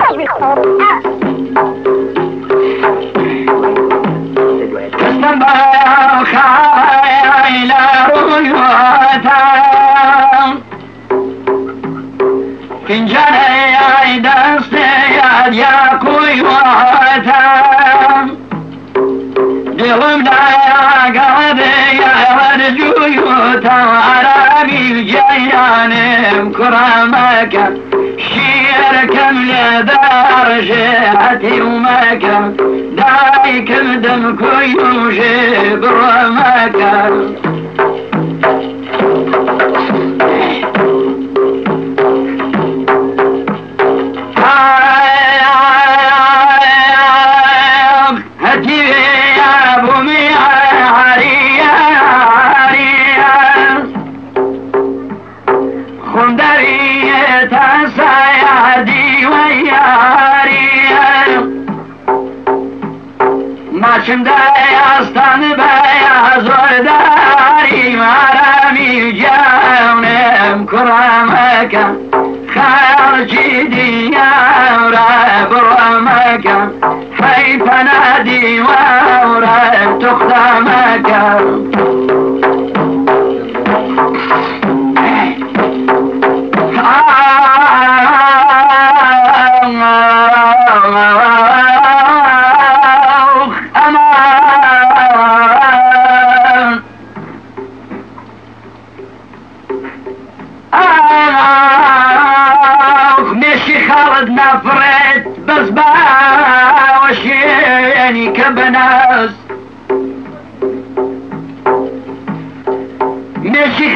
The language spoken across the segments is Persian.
fincanı deste ya koyuatam dilimde kaldı ya rücutam arabi ceyanım kuramaka şiir kemle dar jihati umaka daikim dem koyucu kuramaka Maçımda yastanı beyaz ordarım arami canım kuramaka Halci diyavra buramaka Hayfana divavra tuktamaka نفرت بس باوشيني كبناس مشي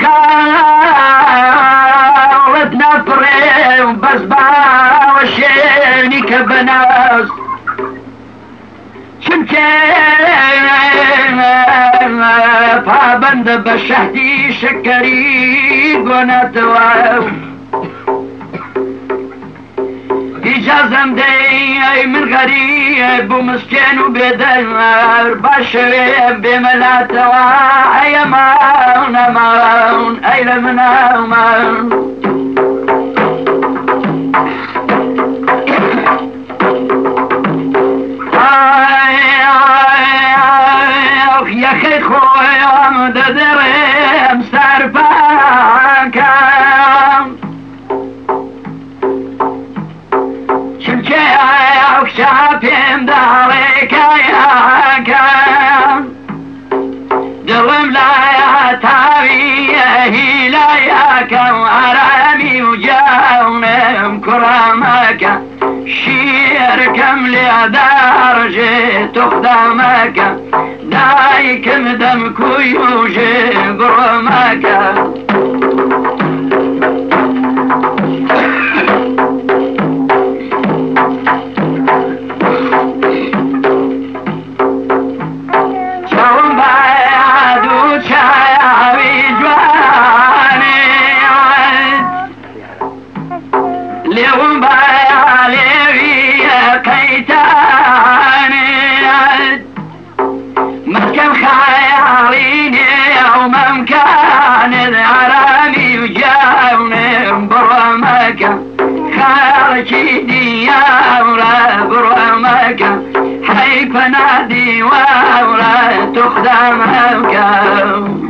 خالت نفرت بس باوشيني كبناس شمكين فابند بشهدي شكري قناتواو İcazem dey min garib bu miskin u bedar başım bimelat wa ayaman aman eyle min aman ya khay khoyam dederem sarfaka شابم دارك يا كان دلم لا يتابيه لا يكن عرامي وجاونم كرامك شيركم لدرجة تخدمك دايكم دم كيوش قرمك خارجي ديارة برمك حيف نادي وورا تخدمك